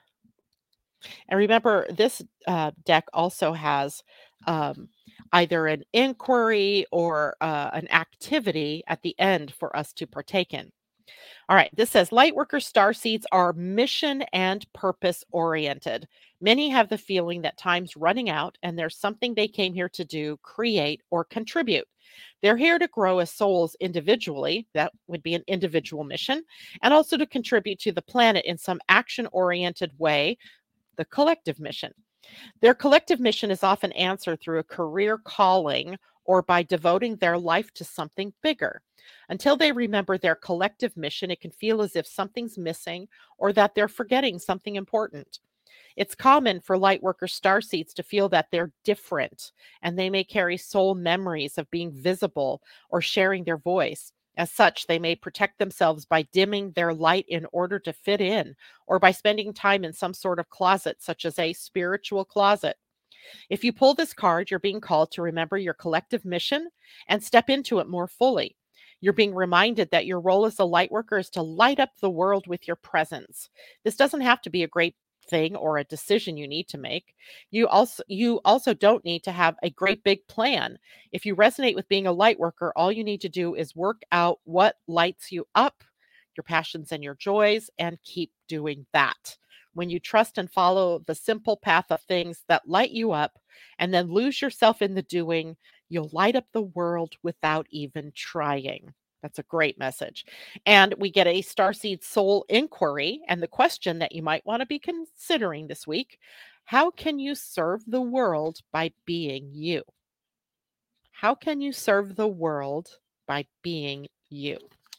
And remember, this deck also has either an inquiry or an activity at the end for us to partake in. All right, this says Lightworker starseeds are mission and purpose oriented. Many have the feeling that time's running out and there's something they came here to do, create, or contribute. They're here to grow as souls individually, that would be an individual mission, and also to contribute to the planet in some action oriented way, the collective mission. Their collective mission is often answered through a career calling or by devoting their life to something bigger. Until they remember their collective mission, it can feel as if something's missing or that they're forgetting something important. It's common for lightworker starseeds to feel that they're different, and they may carry soul memories of being visible or sharing their voice. As such, they may protect themselves by dimming their light in order to fit in, or by spending time in some sort of closet, such as a spiritual closet. If you pull this card, you're being called to remember your collective mission and step into it more fully. You're being reminded that your role as a light worker is to light up the world with your presence. This doesn't have to be a great thing or a decision you need to make. You also don't need to have a great big plan. If you resonate with being a light worker, all you need to do is work out what lights you up, your passions and your joys, and keep doing that. When you trust and follow the simple path of things that light you up and then lose yourself in the doing, you'll light up the world without even trying. That's a great message. And we get a Starseed Soul inquiry. And the question that you might want to be considering this week: how can you serve the world by being you? How can you serve the world by being you?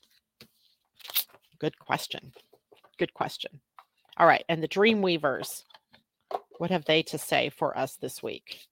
Good question. Good question. All right. And the Dream Weavers, what have they to say for us this week?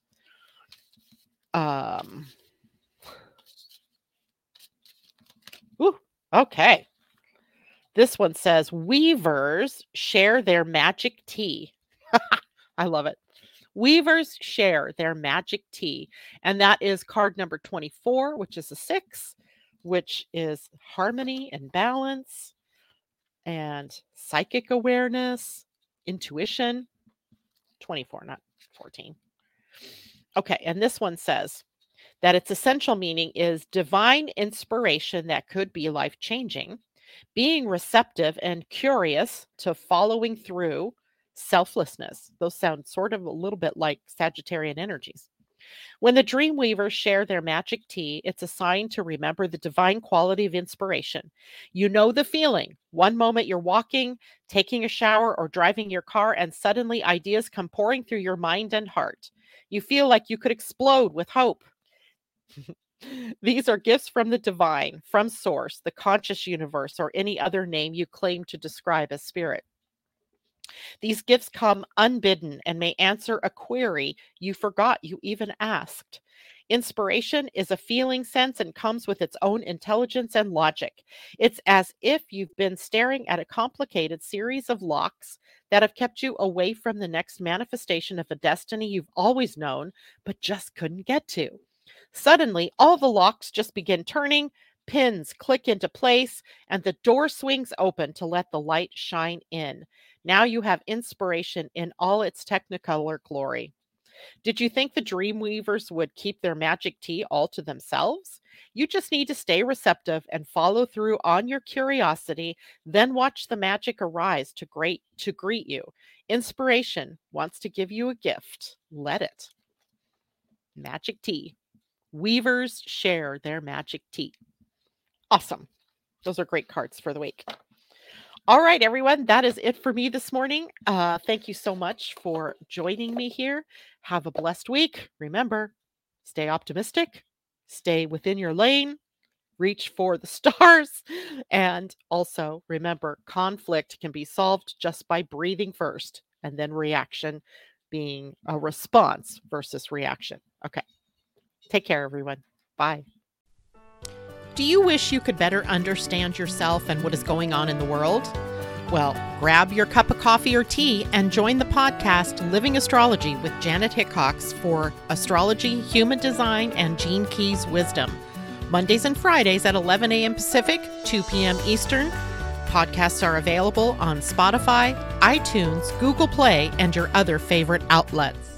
Ooh, okay. This one says weavers share their magic tea. I love it. Weavers share their magic tea. And that is card number 24, which is a 6, which is harmony and balance and psychic awareness, intuition. 24, not 14. Okay, and this one says that its essential meaning is divine inspiration that could be life changing, being receptive and curious to following through, selflessness. Those sound sort of a little bit like Sagittarian energies. When the dream weavers share their magic tea, it's a sign to remember the divine quality of inspiration. You know the feeling. One moment you're walking, taking a shower, or driving your car, and suddenly ideas come pouring through your mind and heart. You feel like you could explode with hope. These are gifts from the divine, from source, the conscious universe, or any other name you claim to describe as spirit. These gifts come unbidden and may answer a query you forgot you even asked. Inspiration is a feeling sense and comes with its own intelligence and logic. It's as if you've been staring at a complicated series of locks that have kept you away from the next manifestation of a destiny you've always known, but just couldn't get to. Suddenly, all the locks just begin turning, pins click into place, and the door swings open to let the light shine in. Now you have inspiration in all its technicolor glory. Did you think the dream weavers would keep their magic tea all to themselves? You just need to stay receptive and follow through on your curiosity, then watch the magic arise to greet you. Inspiration wants to give you a gift. Let it. Magic tea. Weavers share their magic tea. Awesome. Those are great cards for the week. All right, everyone, that is it for me this morning. Thank you so much for joining me here. Have a blessed week. Remember, stay optimistic, stay within your lane, reach for the stars, and also remember conflict can be solved just by breathing first and then reaction being a response versus reaction. Okay, take care, everyone. Bye. Do you wish you could better understand yourself and what is going on in the world? Well, grab your cup of coffee or tea and join the podcast Living Astrology with Janet Hickox for astrology, human design, and Gene Keys wisdom. Mondays and Fridays at 11 a.m. Pacific, 2 p.m. Eastern. Podcasts are available on Spotify, iTunes, Google Play, and your other favorite outlets.